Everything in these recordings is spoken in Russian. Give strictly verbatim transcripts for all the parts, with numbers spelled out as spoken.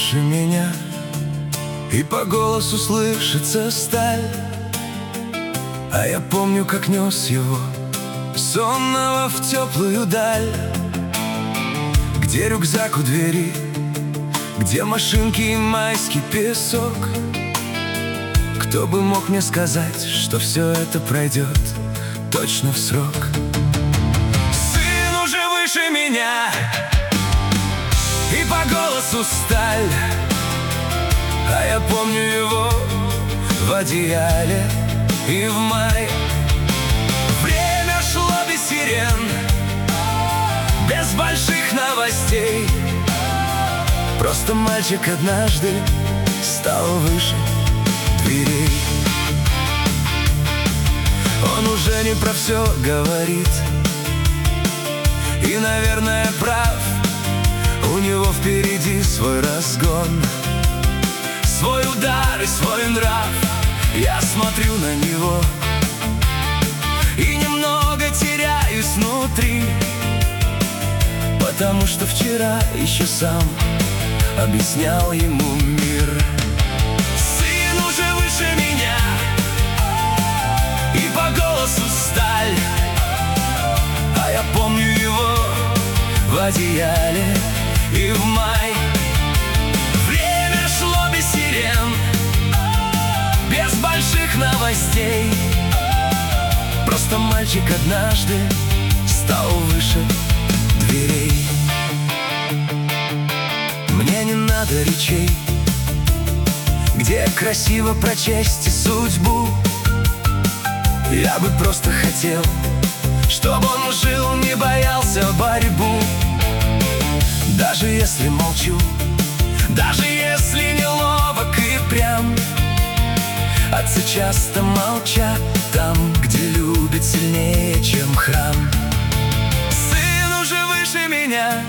выше меня, и по голосу слышится сталь. А я помню, как нес его, сонного, в теплую даль, где рюкзак у двери, где машинки и майский песок. Кто бы мог мне сказать, что все это пройдет точно в срок? Сын уже выше меня, и по голосу сталь. А я помню его в одеяле и в май. Время шло без сирен, без больших новостей. Просто мальчик однажды стал выше дверей. Он уже не про все говорит, и, наверное, прав. У него впереди свой разгон, свой удар и свой нрав. Я смотрю на него и немного теряюсь внутри, потому что вчера еще сам объяснял ему мир. Сын уже выше меня, и по голосу сталь. А я помню его в одеяле и в май. Время шло без сирен, без больших новостей. Просто мальчик однажды стал выше дверей. Мне не надо речей, где красиво прочесть и судьбу. Я бы просто хотел, чтобы он жил, не боялся борьбу. Даже если молчу, даже если неловок и прям, отцы часто молчат там, где любят сильнее, чем храм. Сын уже выше меня,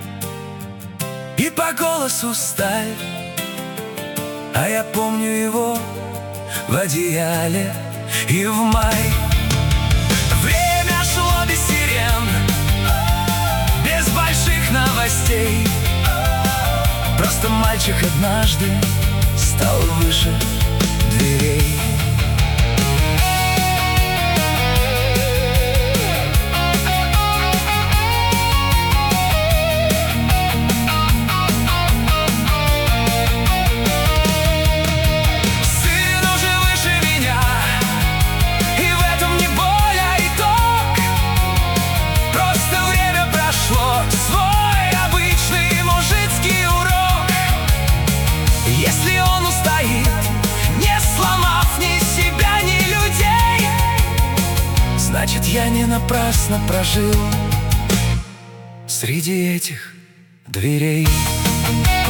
и по голосу сталь. А я помню его в одеяле и в май. Время шло без сирен, без больших новостей. Просто мальчик однажды стал выше дверей. Значит, я не напрасно прожил среди этих дверей.